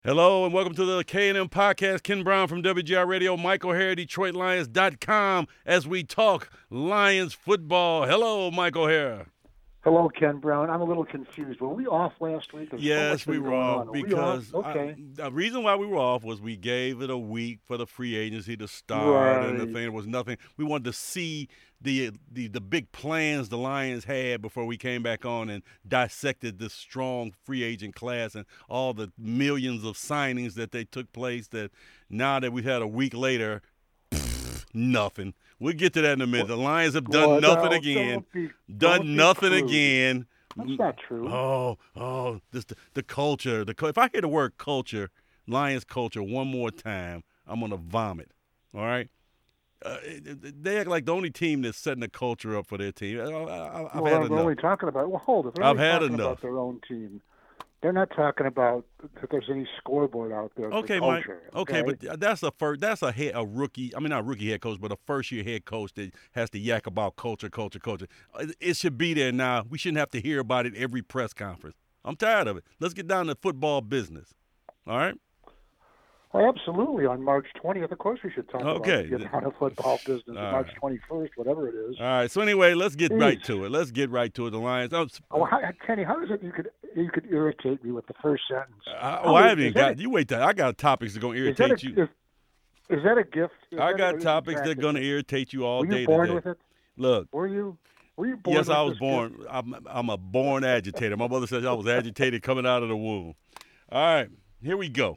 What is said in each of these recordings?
Hello and welcome to the K&M Podcast. Ken Brown from WGR Radio, Michael Hare, DetroitLions.com as we talk Lions football. Hello, Michael Hare. Hello, Ken Brown. I'm a little confused. Were we off last week? Yes, we were off because okay. The reason why we were off was we gave it a week for the free agency to start, and the thing was nothing. We wanted to see the big plans the Lions had before we came back on and dissected this strong free agent class and all the millions of signings that they took place. That now that we've had a week later, nothing. We'll get to that in a minute. The Lions have done nothing again. Done nothing again. That's not true. This the culture. If I hear the word culture, Lions culture, one more time, I'm gonna vomit. All right. They act like the only team that's setting the culture up for their team. I've had enough. They're only talking about. Well, hold it. I've had enough. About their own team. They're not talking about that there's any scoreboard out there. Okay, for culture, Mike. Okay, but that's a first. That's a rookie. I mean, not a rookie head coach, but a first-year head coach that has to yak about culture. It should be there now. We shouldn't have to hear about it every press conference. I'm tired of it. Let's get down to football business. All right. Well, absolutely. On March 20th, of course, we should talk about getting out of football business. March 21st, whatever it is. All right. So anyway, let's get right to it. The Lions. Kenny, how is it you could irritate me with the first sentence? I haven't even got. You wait till I got topics that are going to irritate you. Is that a gift? I got topics that are going to irritate you all day. Were you born with it? Look. Were you born? Yes, with I was this born. gift? I'm a born agitator. My mother says I was agitated coming out of the womb. All right. Here we go.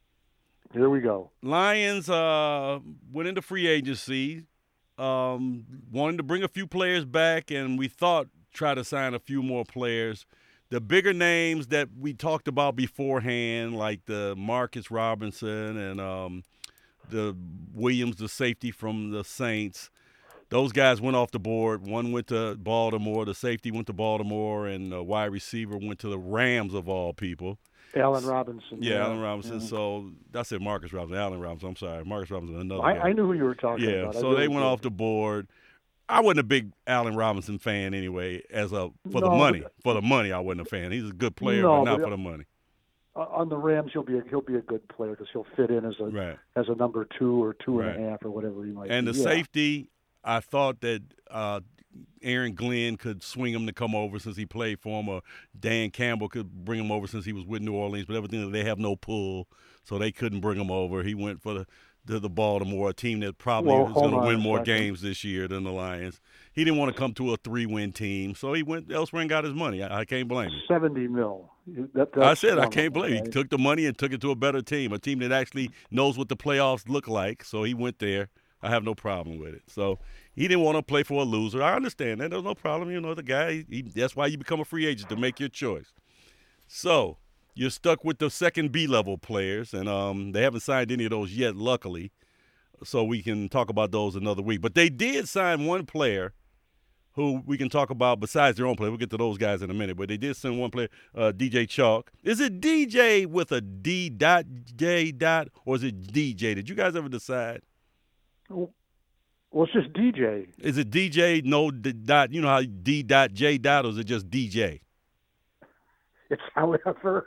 Lions went into free agency, wanted to bring a few players back, and we thought try to sign a few more players. The bigger names that we talked about beforehand, like the Marcus Robinson and the Williams, the safety from the Saints, those guys went off the board. One went to Baltimore. The safety went to Baltimore, and the wide receiver went to the Rams of all people. Allen Robinson. Yeah, Allen Robinson. Yeah. So I said Marcus Robinson. Allen Robinson. I'm sorry. Marcus Robinson, another guy. I knew who you were talking about. Yeah, so they went off the board. I wasn't a big Allen Robinson fan anyway. For the money, I wasn't a fan. He's a good player, but not for the money. On the Rams, he'll be a good player because he'll fit in as a number 2 or 2.5 or whatever he might be. And the safety, I thought that Aaron Glenn could swing him to come over since he played for him, or Dan Campbell could bring him over since he was with New Orleans, but everything they have no pull, so they couldn't bring him over. He went for the Baltimore, a team that probably is going to win more games this year than the Lions. He didn't want to come to a 3-win team, so he went elsewhere and got his money. I can't blame him. $70 million. I said I can't blame him. He took the money and took it to a better team, a team that actually knows what the playoffs look like, so he went there. I have no problem with it. So he didn't want to play for a loser. I understand that. There's no problem. You know, the guy, that's why you become a free agent, to make your choice. So you're stuck with the second B-level players, and they haven't signed any of those yet, luckily. So we can talk about those another week. But they did sign one player who we can talk about besides their own player. We'll get to those guys in a minute. But they did send one player, DJ Chalk. Is it DJ with a D.J. or is it DJ? Did you guys ever decide? Well, it's just DJ. Is it DJ, no dot, you know how D.J. or is it just DJ? It's however.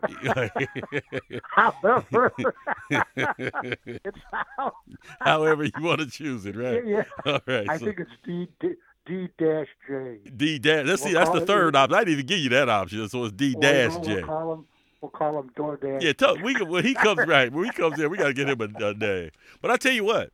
However. It's however you want to choose it, right? Yeah. All right. I think it's D-J. D-dash. That's the third option. I didn't even give you that option, so it's D-J. We'll call him DoorDash. Yeah, when he comes when he comes in, we got to get him a name. But I tell you what,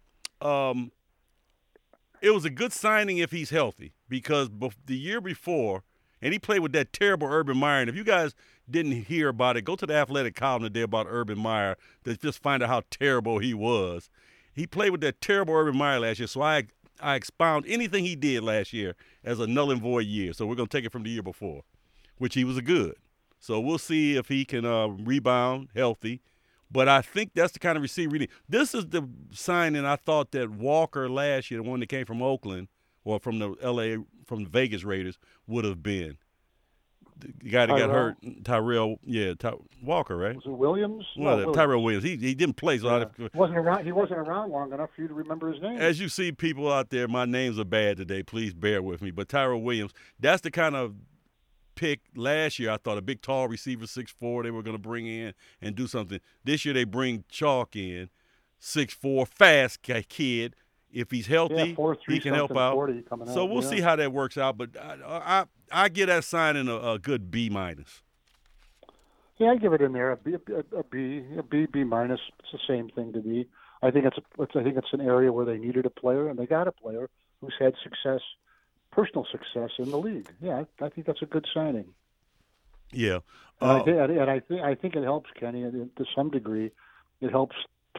it was a good signing if he's healthy, because the year before, and he played with that terrible Urban Meyer. And if you guys didn't hear about it, go to the Athletic column today about Urban Meyer to just find out how terrible he was. He played with that terrible Urban Meyer last year, so I expound anything he did last year as a null and void year. So we're going to take it from the year before, which he was good. So we'll see if he can rebound healthy. But I think that's the kind of receiver we need. This is the signing I thought that Walker last year, the one that came from Oakland or from the Vegas Raiders, would have been. The guy that got hurt, Tyrell, Walker, right? Was it Williams? Well, Tyrell Williams. He didn't play, so he wasn't around long enough for you to remember his name. As you see people out there, my names are bad today. Please bear with me. But Tyrell Williams, that's the kind of pick last year, I thought a big, tall receiver, 6'4", they were going to bring in and do something. This year they bring Chalk in, 6'4", fast kid. If he's healthy, he can help out. So we'll see how that works out. But I give that signing a good B-. Yeah, I give it in there a B minus. It's the same thing to me. I think it's an area where they needed a player, and they got a player who's had success, personal success in the league. Yeah, I think that's a good signing. Yeah, I think it helps, Kenny, to some degree. It helps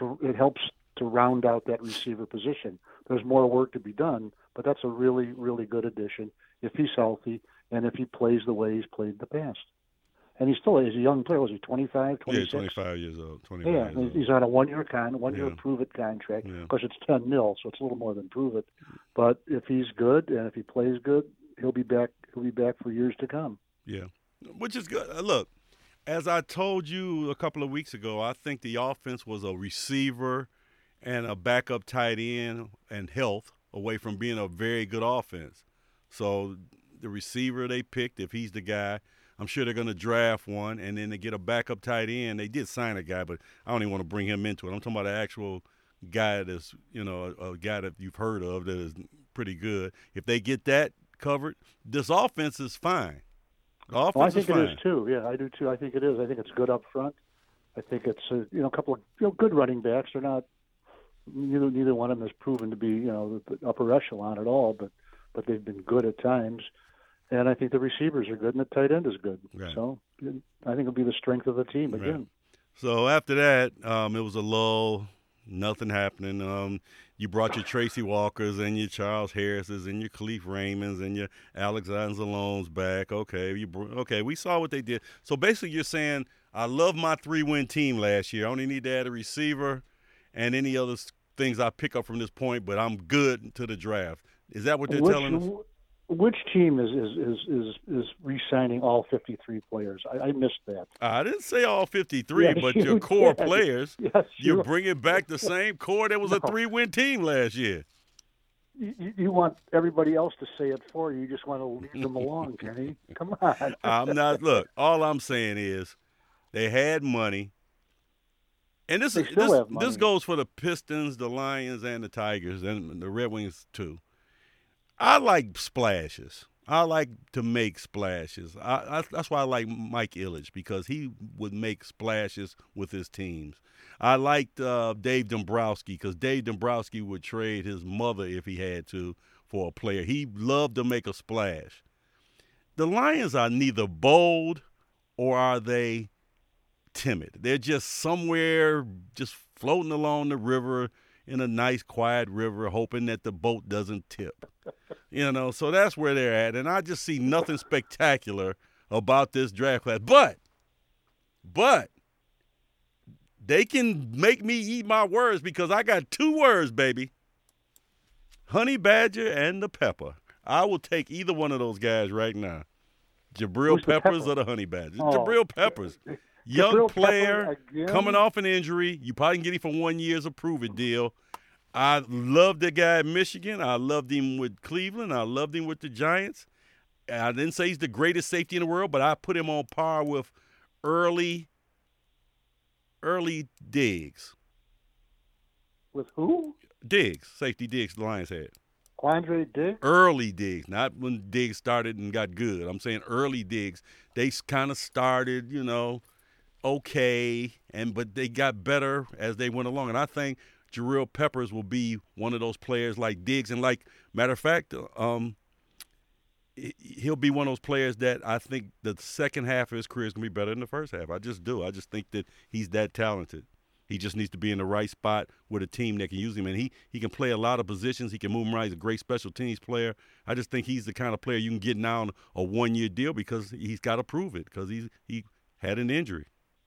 to round out that receiver position. There's more work to be done, but that's a really, really good addition if he's healthy and if he plays the way he's played in the past. And he's a young player. Was he 25, 26? Yeah, 25 years old. He's on a one-year prove-it contract. Yeah. Of course, it's $10 million, so it's a little more than prove-it. But if he's good and if he plays good, he'll be back. He'll be back for years to come. Yeah, which is good. Look, as I told you a couple of weeks ago, I think the offense was a receiver and a backup tight end and health away from being a very good offense. So the receiver they picked, if he's the guy, I'm sure they're going to draft one, and then they get a backup tight end. They did sign a guy, but I don't even want to bring him into it. I'm talking about an actual guy that's, a guy that you've heard of that is pretty good. If they get that covered, this offense is fine. The offense I think it is too. Yeah, I do too. I think it is. I think it's good up front. I think it's a couple of good running backs. They're not neither one of them has proven to be the upper echelon at all, but they've been good at times. And I think the receivers are good, and the tight end is good. Right. So I think it'll be the strength of the team again. Right. So after that, it was a lull, nothing happening. You brought your Tracy Walkers and your Charles Harrises and your Khalif Raymonds and your Alex Anzalones back. Okay, we saw what they did. So basically you're saying, I love my 3-win team last year. I only need to add a receiver and any other things I pick up from this point, but I'm good to the draft. Is that what they're telling us? Which team is re-signing all 53 players? I missed that. I didn't say all 53, but your core players. Yes, you're bringing back the same core that was a 3-win team last year. You want everybody else to say it for you. You just want to leave them alone, Kenny. Come on. I'm not. Look, all I'm saying is they had money. And this goes for the Pistons, the Lions, and the Tigers, and the Red Wings too. I like splashes. I like to make splashes. That's why I like Mike Ilitch, because he would make splashes with his teams. I liked Dave Dombrowski, because Dave Dombrowski would trade his mother if he had to for a player. He loved to make a splash. The Lions are neither bold or are they timid. They're just somewhere just floating along the river in a nice, quiet river, hoping that the boat doesn't tip. So that's where they're at. And I just see nothing spectacular about this draft class. But they can make me eat my words, because I got 2 words, baby. Honey Badger and the Pepper. I will take either one of those guys right now. Jabril Peppers or the Honey Badger? Jabril Peppers. Young player, coming off an injury. You probably can get him for 1 year's a prove-it deal. I loved the guy at Michigan. I loved him with Cleveland. I loved him with the Giants. I didn't say he's the greatest safety in the world, but I put him on par with early Diggs. With who? Diggs, safety Diggs, the Lions had. Quandre Diggs? Early Diggs, not when Diggs started and got good. I'm saying early Diggs. They kind of started, okay, but they got better as they went along. And I think Jabril Peppers will be one of those players like Diggs. And matter of fact, he'll be one of those players that I think the second half of his career is going to be better than the first half. I just do. I just think that he's that talented. He just needs to be in the right spot with a team that can use him. And he can play a lot of positions. He can move around. He's a great special teams player. I just think he's the kind of player you can get now on a 1-year deal, because he's got to prove it, because he had an injury.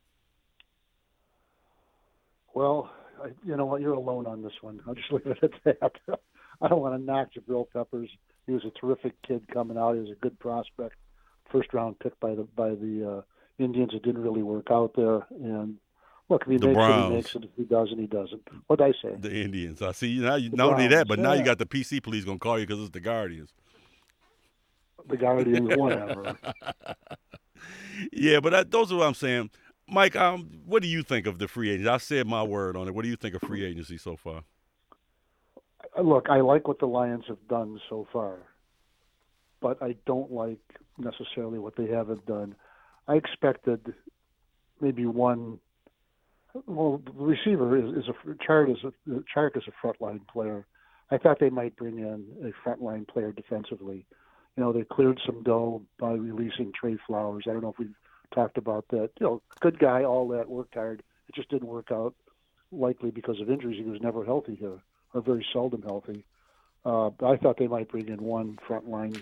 Well, you know what? You're alone on this one. I'll just leave it at that. I don't want to knock Jabril Peppers. He was a terrific kid coming out. He was a good prospect, first-round pick by the Indians. It didn't really work out there. And look, if he makes it, he makes it. If he doesn't, he doesn't. What'd I say? The Indians. I see. Now, not only that, but now you got the PC police going to call you because it's the Guardians. the Guardians, whatever. Yeah, but those are what I'm saying. Mike, what do you think of the free agents? I said my word on it. What do you think of free agency so far? Look, I like what the Lions have done so far, but I don't like necessarily what they haven't done. I expected maybe one. Well, the receiver is a Chart is a frontline player. I thought they might bring in a frontline player defensively. You know, they cleared some dough by releasing Trey Flowers. I don't know if we've talked about that. You know, good guy, all that, worked hard. It just didn't work out, likely because of injuries. He was never healthy here, or very seldom healthy. I thought they might bring in one frontline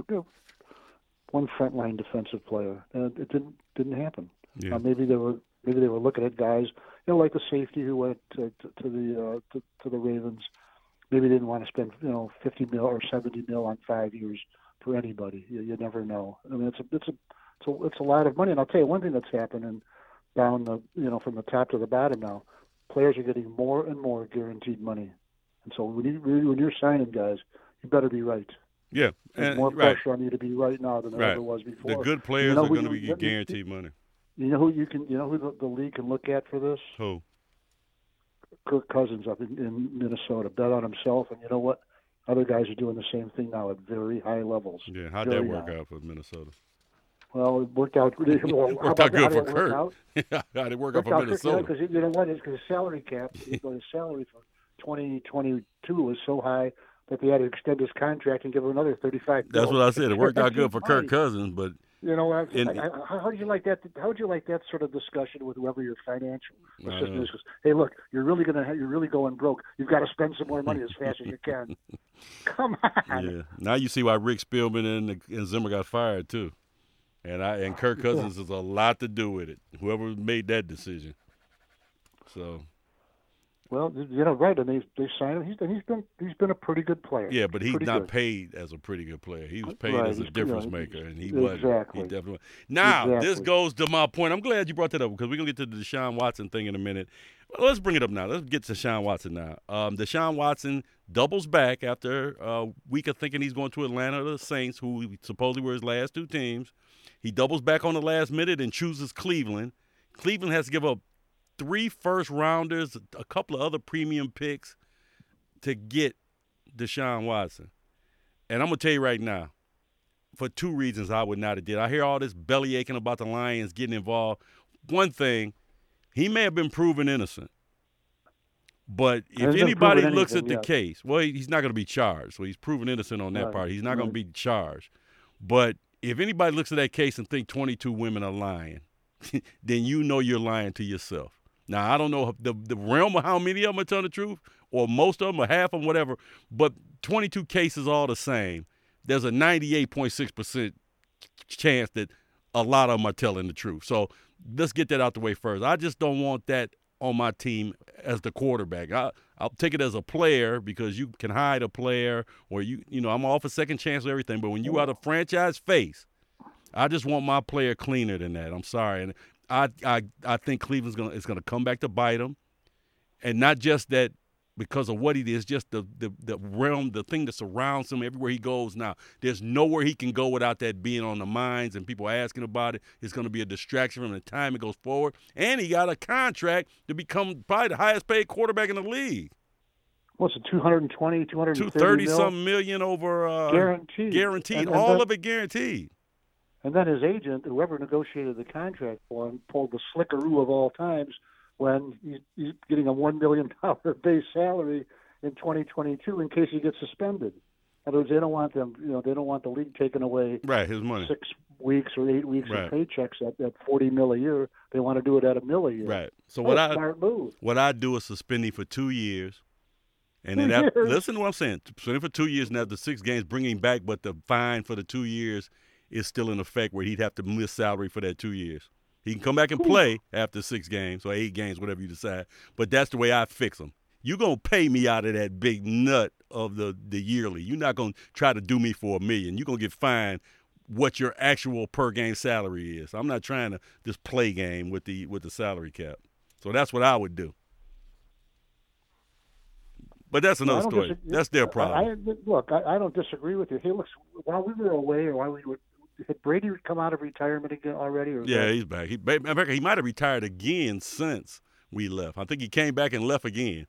defensive player, and it didn't happen. Yeah. Maybe they were looking at guys, you know, like the safety who went to the Ravens. Maybe they didn't want to spend, you know, $50 million or $70 million on 5 years for anybody. You never know. I mean, it's a lot of money. And I'll tell you one thing that's happening down from the top to the bottom now. Players are getting more and more guaranteed money, and so when you're signing guys, you better be right. Yeah, there's more pressure on you to be right now than there ever was before. The good players are going to be guaranteed money. You know who the league can look at for this? Who? Kirk Cousins up in Minnesota. Bet on himself, and you know what? Other guys are doing the same thing now at very high levels. Yeah, how'd that work out for Minnesota? Well, it worked out really well. It worked out good for Kirk. How'd it work out for Minnesota? Because you know what? It's because the salary cap, the salary for 2022 was so high that they had to extend his contract and give him another $35. That's what I said. It worked out good for Kirk Cousins, but you know, how do you like that? How would you like that sort of discussion with whoever your financial assistant is? Hey, look, you're really going broke. You've got to spend some more money as fast as you can. Come on. Yeah. Now you see why Rick Spielman and Zimmer got fired too, and Kirk Cousins has a lot to do with it. Whoever made that decision. So. Well, you know, right, and they signed him. He's been a pretty good player. Yeah, but he's not paid as a pretty good player. He was paid as a difference maker, and he wasn't. Exactly. He definitely. Now this goes to my point. I'm glad you brought that up because we're gonna get to the Deshaun Watson thing in a minute. Well, let's bring it up now. Let's get to Deshaun Watson now. Deshaun Watson doubles back after a week of thinking he's going to Atlanta or the Saints, who supposedly were his last two teams. He doubles back on the last minute and chooses Cleveland. Cleveland has to give up 3 first-rounders, a couple of other premium picks to get Deshaun Watson. And I'm going to tell you right now, for 2 reasons I would not have did. I hear all this belly aching about the Lions getting involved. One thing, he may have been proven innocent. But if anybody looks at the case, well, he's not going to be charged. So he's proven innocent on that part. He's not going to be charged. But if anybody looks at that case and think 22 women are lying, then you know you're lying to yourself. Now, I don't know the realm of how many of them are telling the truth, or most of them, or half of them, whatever, but 22 cases all the same. There's a 98.6% chance that a lot of them are telling the truth. So let's get that out the way first. I just don't want that on my team as the quarterback. I'll take it as a player because you can hide a player, or you know, I'm off a second chance or everything, but when you are the franchise face, I just want my player cleaner than that. I'm sorry. And I think Cleveland's gonna come back to bite him, and not just that because of what he did, just the realm, the thing that surrounds him everywhere he goes. Now, there's nowhere he can go without that being on the minds and people asking about it. It's going to be a distraction from the time it goes forward, and he got a contract to become probably the highest paid quarterback in the league. What's it, 220, 230 something million over guaranteed, and all of it guaranteed. And then his agent, whoever negotiated the contract for him, pulled the slickeroo of all times when he's getting a $1 million base salary in 2022 in case he gets suspended. In other words, they don't want them, they don't want the league taking away his money. 6 weeks or 8 weeks of paychecks at $40 million a year. They want to do it at $1 million a year. Right. So smart move. What I do is suspend him for 2 years. And then listen to what I'm saying. Suspend him for 2 years, and after 6 games, bring him back, but the fine for the 2 years is still in effect where he'd have to miss salary for that 2 years. He can come back and play after 6 games or 8 games, whatever you decide. But that's the way I fix him. You're going to pay me out of that big nut of the yearly. You're not going to try to do me for $1 million. You're going to get fined what your actual per game salary is. I'm not trying to just play game with the salary cap. So that's what I would do. But that's No, I another don't story. disagree. That's their problem. Look, I don't disagree with you. Hey, look, while we were away, or while we were, had Brady come out of retirement again already? Or Yeah, he's back. He might have retired again since we left. I think he came back and left again.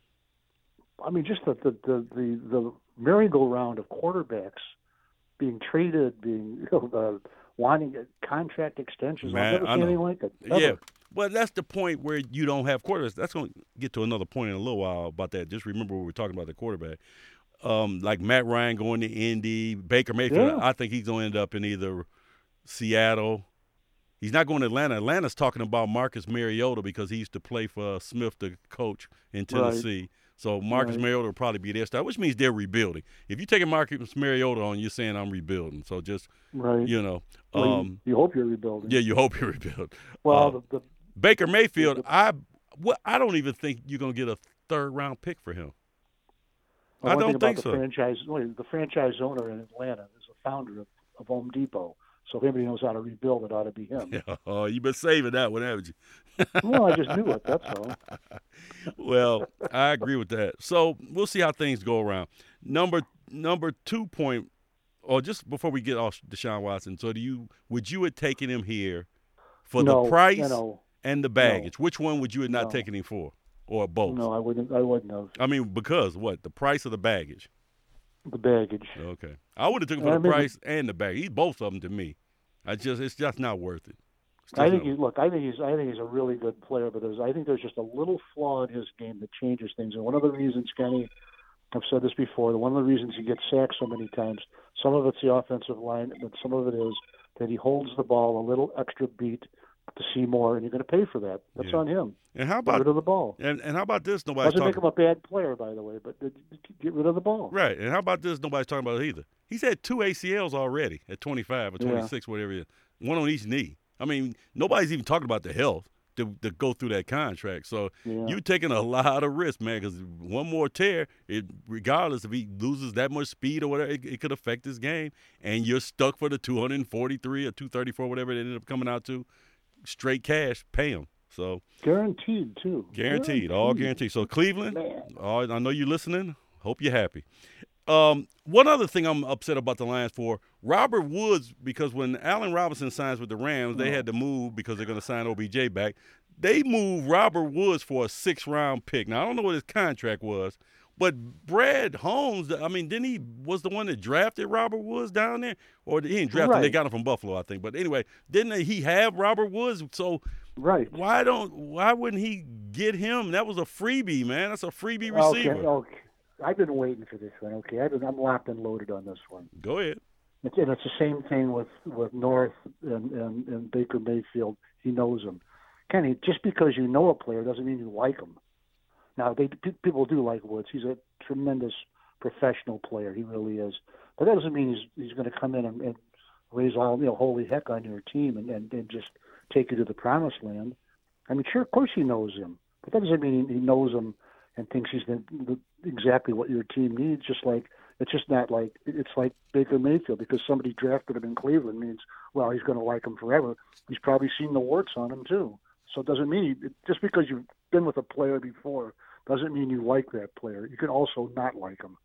I mean, just the merry-go-round of quarterbacks being traded, being wanting contract extensions. Man, I've never I seen know. anything like it. Ever. Yeah, well, that's the point where you don't have quarterbacks. That's going to get to another point in a little while about that. Just remember we were talking about the quarterback. Like Matt Ryan going to Indy, Baker Mayfield. Yeah. I think he's going to end up in either Seattle. He's not going to Atlanta. Atlanta's talking about Marcus Mariota because he used to play for Smith, the coach in Tennessee. Right. So Marcus Mariota will probably be their star, which means they're rebuilding. If you're taking Marcus Mariota on, you're saying I'm rebuilding. So just, Right. you hope you're rebuilding. Yeah, you hope you rebuild. Well, Baker Mayfield, I don't even think you're going to get a third-round pick for him. I don't think so. The franchise owner in Atlanta is the founder of Home Depot. So if anybody knows how to rebuild, it ought to be him. Yeah, oh, you've been saving that one, haven't you? Well, I just knew it. That's all. Well, I agree with that. So we'll see how things go around. Number 2 point, or just before we get off Deshaun Watson. So would you have taken him here for the price and the baggage? Which one would you have not taken him for, or both? No, I wouldn't have. I mean, because what? The price or the baggage? The baggage. Okay, I would have taken him for the price and the baggage. He's both of them to me. It's just not worth it. I think he's a really good player, but I think there's just a little flaw in his game that changes things. And one of the reasons, Kenny, I've said this before, one of the reasons he gets sacked so many times, some of it's the offensive line, but some of it is that he holds the ball a little extra beat to see more, and you're going to pay for that. That's on him. And how about get rid of the ball? And how about this? Doesn't make him a bad player, by the way, but get rid of the ball. Right. And how about this? Nobody's talking about it either. He's had 2 ACLs already at 25 or 26, whatever it is. One on each knee. I mean, nobody's even talking about the health to go through that contract. So you're taking a lot of risk, man, because one more tear, regardless if he loses that much speed or whatever, it could affect his game. And you're stuck for the 243 or 234, whatever it ended up coming out to. Straight cash, pay him. So guaranteed too. All guaranteed. So Cleveland, I know you're listening. Hope you're happy. One other thing I'm upset about the Lions for, Robert Woods, because when Allen Robinson signs with the Rams, they had to move because they're going to sign OBJ back. They moved Robert Woods for a 6th-round pick. Now, I don't know what his contract was, but Brad Holmes, I mean, was the one that drafted Robert Woods down there? Or he didn't draft him, they got him from Buffalo, I think. But anyway, didn't he have Robert Woods? So why wouldn't he get him? That was a freebie, man. That's a freebie receiver. Okay. I've been waiting for this one. Okay, I'm locked and loaded on this one. Go ahead. It's the same thing with North and Baker Mayfield. He knows him. Kenny, just because you know a player doesn't mean you like him. Now, people do like Woods. He's a tremendous professional player. He really is. But that doesn't mean he's going to come in and raise all holy heck on your team and just take you to the promised land. I mean, sure, of course he knows him, but that doesn't mean he knows him and thinks he's exactly what your team needs. It's like Baker Mayfield, because somebody drafted him in Cleveland means, well, he's going to like him forever. He's probably seen the warts on him too. So it doesn't mean just because you've been with a player before doesn't mean you like that player. You can also not like him.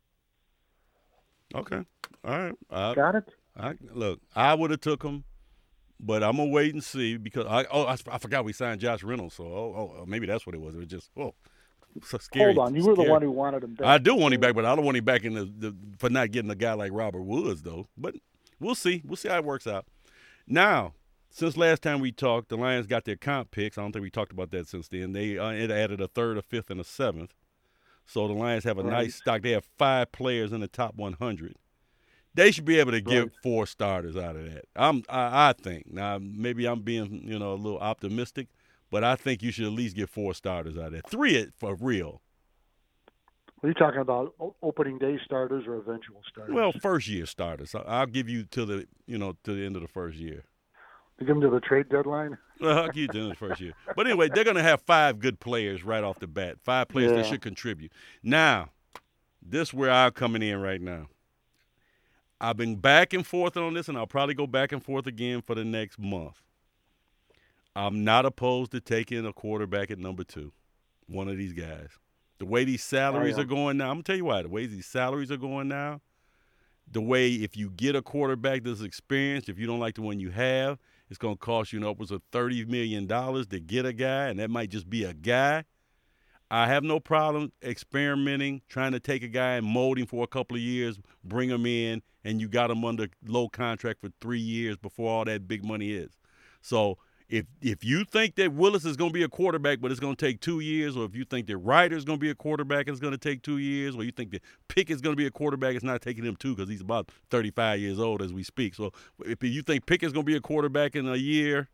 Okay, all right. Got it. Look, I would have took him, but I'm gonna wait and see because I forgot we signed Josh Reynolds. So maybe that's what it was. It was just so scary. Hold on, you were the one who wanted him back. I do want him back, but I don't want him back for not getting a guy like Robert Woods though. But we'll see. We'll see how it works out. Now, since last time we talked, the Lions got their comp picks. I don't think we talked about that since then. They it added a 3rd, a 5th, and a 7th. So the Lions have a nice stock. They have 5 players in the top 100. They should be able to get 4 starters out of that. I think. Now, maybe I'm being a little optimistic, but I think you should at least get 4 starters out of that. 3 for real. Are you talking about opening day starters or eventual starters? Well, first-year starters. I'll give you to the end of the first year. To give them to the trade deadline? I'll give you to the end of the first year. But anyway, they're going to have 5 good players right off the bat, 5 players that should contribute. Now, this is where I'm coming in right now. I've been back and forth on this, and I'll probably go back and forth again for the next month. I'm not opposed to taking a quarterback at number 2, one of these guys. The way these salaries are going now, I'm going to tell you why. The way these salaries are going now, the way if you get a quarterback that's experienced, if you don't like the one you have, it's going to cost you upwards of $30 million to get a guy, and that might just be a guy. I have no problem experimenting, trying to take a guy and mold him for a couple of years, bring him in, and you got him under low contract for 3 years before all that big money is. So if you think that Willis is going to be a quarterback but it's going to take 2 years, or if you think that Ryder is going to be a quarterback and it's going to take 2 years, or you think that Pickett is going to be a quarterback, it's not taking him 2 because he's about 35 years old as we speak. So if you think Pickett's going to be a quarterback in a year,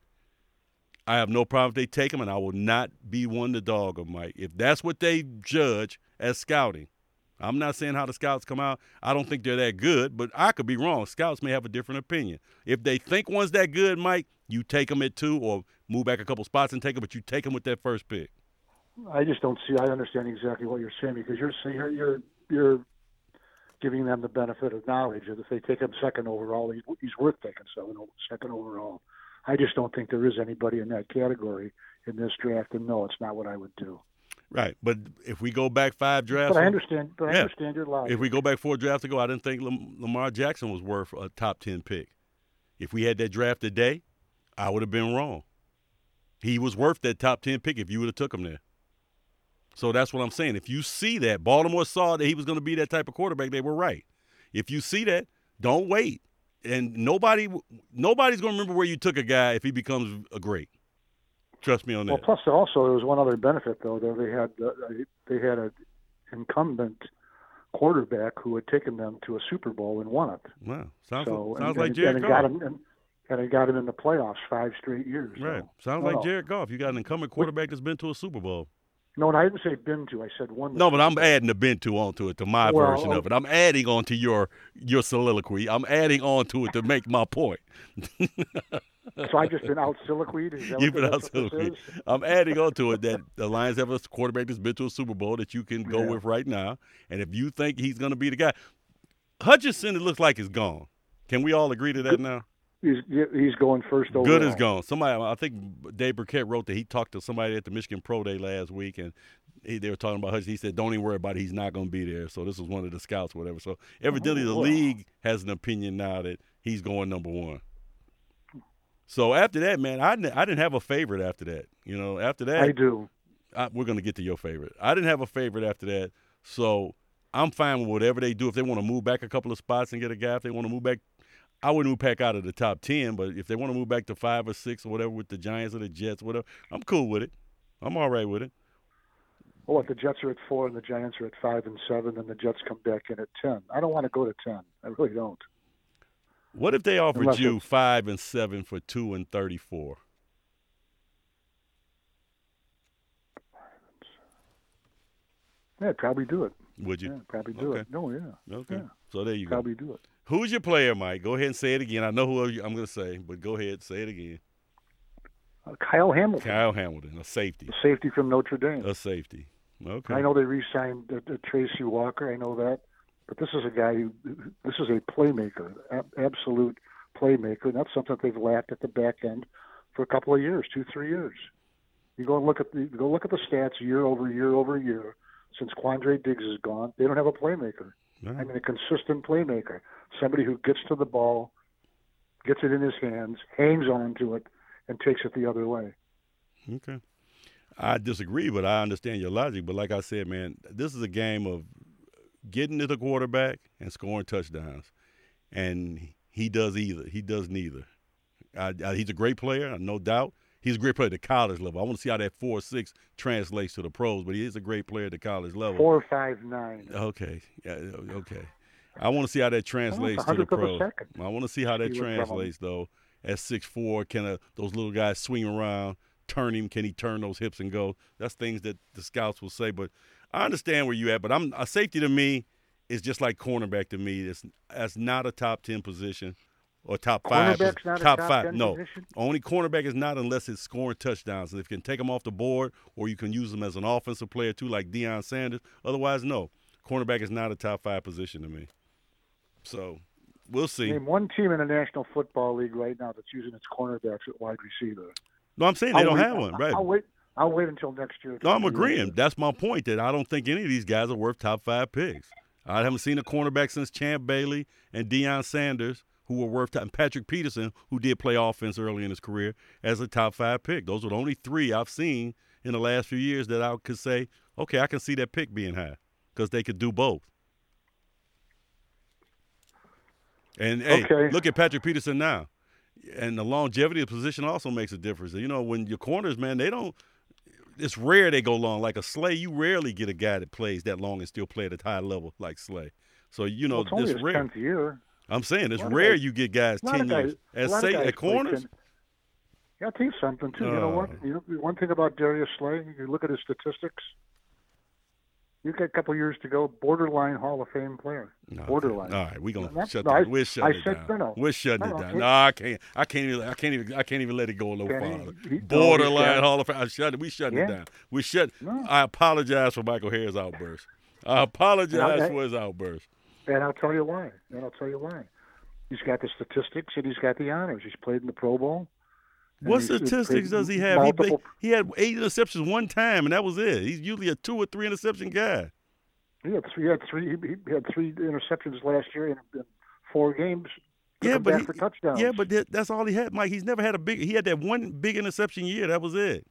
I have no problem if they take him, and I will not be one to dog him, Mike. If that's what they judge as scouting, I'm not saying how the scouts come out. I don't think they're that good, but I could be wrong. Scouts may have a different opinion. If they think one's that good, Mike, you take them at 2 or move back a couple spots and take them, but you take them with that first pick. I just don't see. I understand exactly what you're saying, because you're giving them the benefit of knowledge that if they take him second overall, he's worth taking second overall. I just don't think there is anybody in that category in this draft, and no, it's not what I would do. Right, but if we go back 5 drafts, I understand your logic. If we go back 4 drafts ago, I didn't think Lamar Jackson was worth a top 10 pick. If we had that draft today, I would have been wrong. He was worth that top 10 pick if you would have took him there. So that's what I'm saying. If you see that, Baltimore saw that he was going to be that type of quarterback, they were right. If you see that, don't wait. And nobody's going to remember where you took a guy if he becomes a great. Trust me on that. Well, plus also there was one other benefit though. They had an incumbent quarterback who had taken them to a Super Bowl and won it. Wow, sounds like Jared Goff. And it got him in the playoffs 5 straight years. Right, sounds like Jared Goff. You got an incumbent quarterback that's been to a Super Bowl. No, and I didn't say been to. I said won. No, but I'm adding the been to onto it, to my version of it. I'm adding on to your soliloquy. I'm adding on to it to make my point. So I just been out soliloquied? You've been out soliloquied. I'm adding on to it that the Lions have a quarterback that's been to a Super Bowl that you can go with right now. And if you think he's going to be the guy, Hutchinson, it looks like is gone. Can we all agree to that now? He's going first overall. Good is gone. Somebody, I think Dave Burkett wrote that he talked to somebody at the Michigan Pro Day last week, and they were talking about Hutchinson. He said, don't even worry about it. He's not going to be there. So this was one of the scouts or whatever. So evidently the league has an opinion now that he's going number 1. So after that, man, I didn't have a favorite after that. You know, after that. I do. We're going to get to your favorite. I didn't have a favorite after that. So I'm fine with whatever they do. If they want to move back a couple of spots and get a guy, if they want to move back, I wouldn't move back out of the top 10, but if they want to move back to 5 or 6 or whatever with the Giants or the Jets, whatever, I'm cool with it. I'm all right with it. Well, if the Jets are at 4 and the Giants are at 5 and 7, then the Jets come back in at 10. I don't want to go to 10. I really don't. What if they offered you 5 and 7 for 2 and 34? Yeah, I'd probably do it. Would you? Yeah, probably do it. No, yeah. Okay. Yeah. So there you probably do it. Who's your player, Mike? Go ahead and say it again. I know who I'm going to say, but go ahead, say it again. Kyle Hamilton. Kyle Hamilton, a safety. A safety from Notre Dame. A safety. Okay. I know they re-signed Tracy Walker. I know that. But this is a guy this is a playmaker, absolute playmaker, and that's something they've lacked at the back end for a couple of years, 2-3 years. You go and look at the stats year over year over year since Quandre Diggs is gone. They don't have a playmaker. No. I mean, a consistent playmaker, somebody who gets to the ball, gets it in his hands, hangs on to it, and takes it the other way. Okay. I disagree, but I understand your logic. But like I said, man, this is a game of getting to the quarterback and scoring touchdowns. And he does either. He does neither. He's a great player, no doubt. He's a great player at the college level. I want to see how that 4.6 translates to the pros, but he is a great player at the college level. 4.59. Okay. Yeah, okay. I want to see how that translates to the pros. I want to see how that translates, though. At 6'4", can those little guys swing around, turn him? Can he turn those hips and go? That's things that the scouts will say. But I understand where you're at. But a safety to me is just like cornerback to me. That's not a top 10 position. Or top 5. Top 5. No. Position? Only cornerback is not unless it's scoring touchdowns. And if you can take them off the board or you can use them as an offensive player too, like Deion Sanders. Otherwise, no. Cornerback is not a top 5 position to me. So we'll see. Name one team in the National Football League right now that's using its cornerbacks at wide receiver. No, I'm saying they don't have one. Right. I'll wait until next year. No, I'm agreeing. That's my point, that I don't think any of these guys are worth top 5 picks. I haven't seen a cornerback since Champ Bailey and Deion Sanders who were worth top, and Patrick Peterson, who did play offense early in his career, as a top 5 pick. Those are the only 3 I've seen in the last few years that I could say, okay, I can see that pick being high because they could do both. And, hey, look at Patrick Peterson now. And the longevity of the position also makes a difference. You know, when your corners, man, it's rare they go long. Like a Slay, you rarely get a guy that plays that long and still play at a high level like Slay. So, you know, it's only it's rare. 10th year. I'm saying it's rare you get guys 10 years. At corners? Yeah, I'll tell you something, too. You know what? One thing about Darius Slay, you look at his statistics, you've got a couple years to go, borderline Hall of Fame player. No, borderline. All right, we're gonna shut that. We're shutting it down. We're shutting it down. No, I can't even let it go a little farther. Borderline Hall of Fame. We shutting it down. We shut. No. I apologize for Michael Harris' outburst. I apologize for his outburst. And I'll tell you why. He's got the statistics and he's got the honors. He's played in the Pro Bowl. What statistics does he have? He had 8 interceptions one time, and that was it. He's usually a 2 or 3 interception guy. He had three interceptions last year in 4 games. Yeah, but for touchdowns. Yeah, but that's all he had, Mike. He's never had he had that one big interception year. That was it.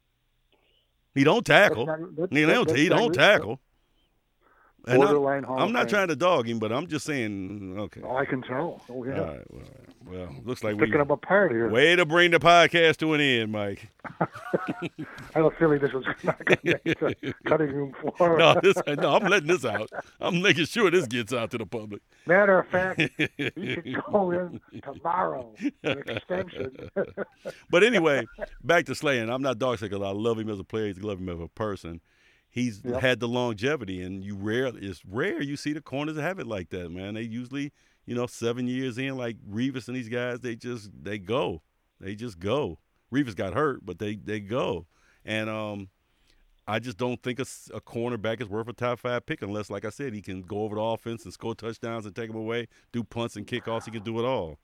He don't tackle. He don't tackle. Borderline Hall I'm not trying to dog him, but I'm just saying, okay. Oh, I can tell. Oh, yeah. All right, well, looks like picking him apart here. Way to bring the podcast to an end, Mike. I have a feeling this was not going to make the cutting room floor. No, I'm letting this out. I'm making sure this gets out to the public. Matter of fact, he should go in tomorrow for an extension. But anyway, back to Slay, and I'm not dog sick because I love him as a player. I love him as a person. He's had the longevity, and it's rare you see the corners have it like that, man. They usually, 7 years in, like Revis and these guys, they go. They just go. Revis got hurt, but they go. And I just don't think a cornerback is worth a top 5 pick unless, like I said, he can go over the offense and score touchdowns and take them away, do punts and kickoffs. He can do it all.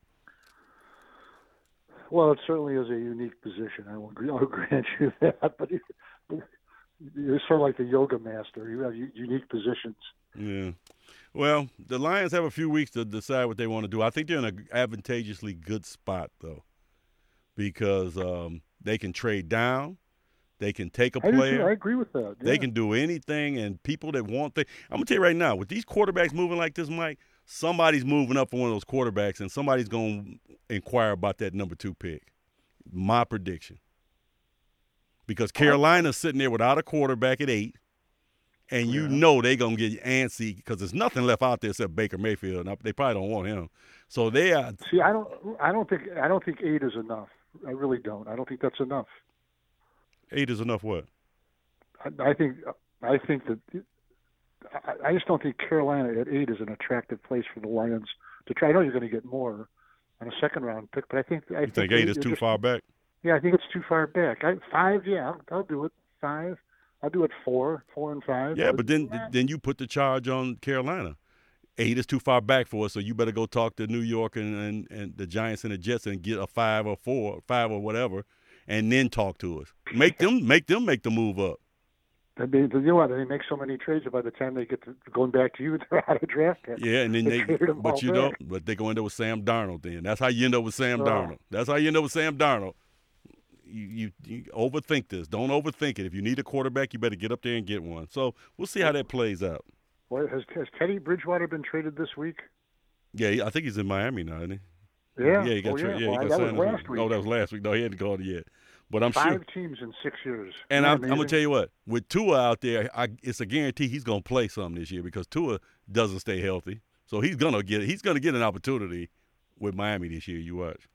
Well, it certainly is a unique position. I'll grant you that, but you're sort of like the yoga master. You have unique positions. Yeah. Well, the Lions have a few weeks to decide what they want to do. I think they're in an advantageously good spot, though, because they can trade down. They can take a player. I agree with that. Yeah. They can do anything, and people that want things. I'm going to tell you right now, with these quarterbacks moving like this, Mike, somebody's moving up for one of those quarterbacks, and somebody's going to inquire about that number 2 pick. My prediction. Because Carolina's sitting there without a quarterback at 8, and they're going to get antsy because there's nothing left out there except Baker Mayfield. They probably don't want him. So they are. See, I don't think 8 is enough. I really don't. I don't think that's enough. 8 is enough what? I think that I just don't think Carolina at 8 is an attractive place for the Lions to try. I know you're going to get more on a second-round pick, but I think 8 is too far back? Yeah, I think it's too far back. 5, yeah, I'll do it. 5, I'll do it 4 and 5. Yeah, but then you put the charge on Carolina. 8 is too far back for us, so you better go talk to New York and the Giants and the Jets and get a 5 or 4, 5 or whatever, and then talk to us. Make them make the move up. They make so many trades that by the time they get to going back to you, they're out of draft picks. Yeah, and then but they go end up with Sam Darnold. Then that's how you end up with Sam Darnold. That's how you end up with Sam Darnold. You overthink this. Don't overthink it. If you need a quarterback, you better get up there and get one. So we'll see how that plays out. Well, has Teddy Bridgewater been traded this week? Yeah, I think he's in Miami now, isn't he? Yeah. Yeah, he got traded. Yeah, that was last week. Oh, that was last week. No, he hadn't gone yet. But I'm 5 sure. teams in 6 years. And I'm going to tell you what. With Tua out there, it's a guarantee he's going to play something this year because Tua doesn't stay healthy. So he's going to get an opportunity with Miami this year. You watch.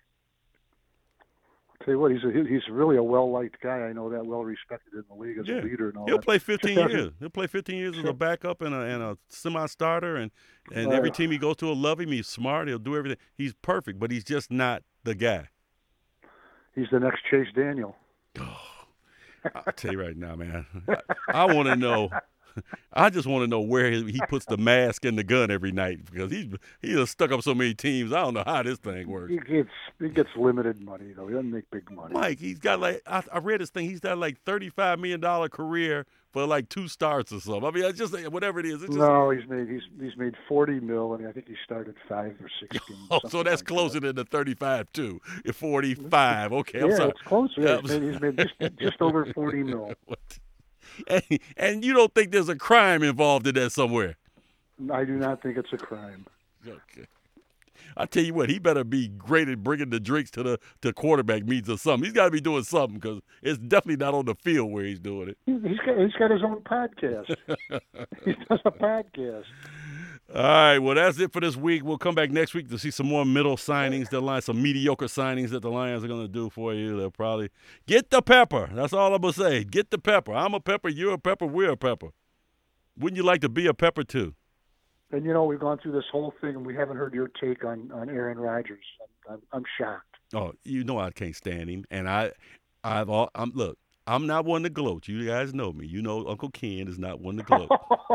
Tell you what, he's really a well-liked guy. I know that, well-respected in the league as a leader and all that. He'll play 15 years. He'll play 15 years as a backup and a semi-starter, and every team he goes to will love him. He's smart. He'll do everything. He's perfect, but he's just not the guy. He's the next Chase Daniel. Oh, I'll tell you right now, man. I want to know. I just want to know where he puts the mask and the gun every night because he's stuck up so many teams. I don't know how this thing works. He gets limited money though. He doesn't make big money. Mike, he's got like I read this thing. He's got like $35 million career for like 2 starts or something. I mean, it's just whatever it is. It's just, no, he's made $40 million. I think he started 5 or 6 games. Oh, so that's like closer that. than the 35 too. 45. Okay, I'm yeah, sorry. it's closer. Yeah, he's made just over $40 million. And you don't think there's a crime involved in that somewhere? I do not think it's a crime. Okay. I tell you what, he better be great at bringing the drinks to the quarterback meets or something. He's got to be doing something because it's definitely not on the field where he's doing it. He's got his own podcast. He does a podcast. All right, well, that's it for this week. We'll come back next week to see some more middle signings, some mediocre signings that the Lions are going to do for you. They'll probably get the pepper. That's all I'm going to say. Get the pepper. I'm a pepper. You're a pepper. We're a pepper. Wouldn't you like to be a pepper too? And, we've gone through this whole thing, and we haven't heard your take on Aaron Rodgers. I'm shocked. Oh, I can't stand him. And look, I'm not one to gloat. You guys know me. You know Uncle Ken is not one to gloat.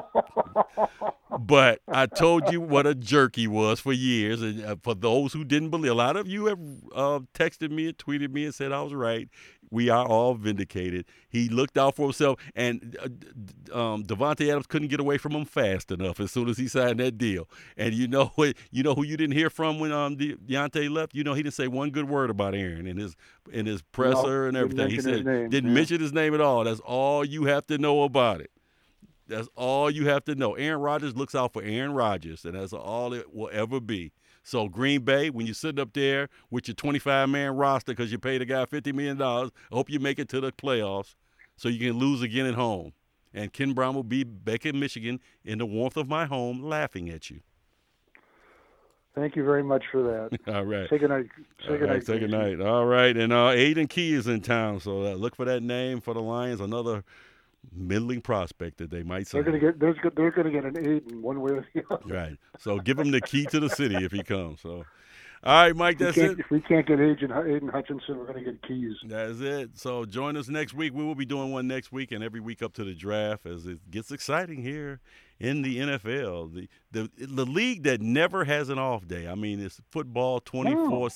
But I told you what a jerk he was for years. And for those who didn't believe, a lot of you have texted me and tweeted me and said I was right. We are all vindicated. He looked out for himself, and Davante Adams couldn't get away from him fast enough as soon as he signed that deal. And you know who you didn't hear from when Deontay left? He didn't say one good word about Aaron in his presser and everything. He said didn't mention his name at all. That's all you have to know about it. That's all you have to know. Aaron Rodgers looks out for Aaron Rodgers, and that's all it will ever be. So Green Bay, when you're sitting up there with your 25-man roster because you paid a guy $50 million, I hope you make it to the playoffs so you can lose again at home. And Ken Brown will be back in Michigan in the warmth of my home laughing at you. Thank you very much for that. All right. Say goodnight. Say good night. All right. And Aiden Key is in town, so look for that name for the Lions, another middling prospect that they might sign. They're going to get an Aiden one way or the other. Right. So give him the key to the city if he comes. So, all right, Mike, that's it. If we can't get Aiden Hutchinson, we're going to get Keys. That's it. So join us next week. We will be doing one next week and every week up to the draft as it gets exciting here in the NFL. The league that never has an off day. I mean, it's football 24/7,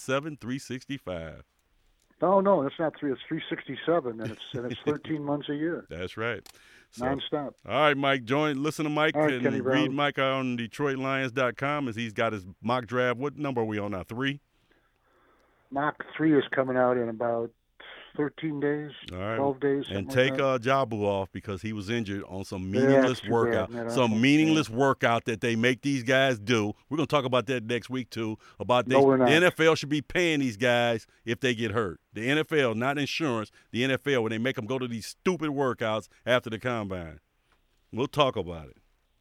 365. No, that's not 3. It's 367, and it's 13 months a year. That's right. So, nonstop. All right, Mike. Listen to Mike right, and read Mike on DetroitLions.com as he's got his mock draft. What number are we on now? 3? Mock 3 is coming out in about 13 days, all right. 12 days. And take Jabu off because he was injured on some meaningless workout. Meaningless workout that they make these guys do. We're going to talk about that next week, too, about the NFL should be paying these guys if they get hurt. The NFL, not insurance, the NFL, when they make them go to these stupid workouts after the combine. We'll talk about it.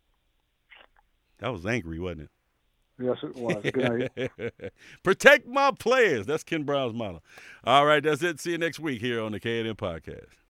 That was angry, wasn't it? Yes, it was. Good night. Protect my players. That's Ken Brown's motto. All right, that's it. See you next week here on the K&M Podcast.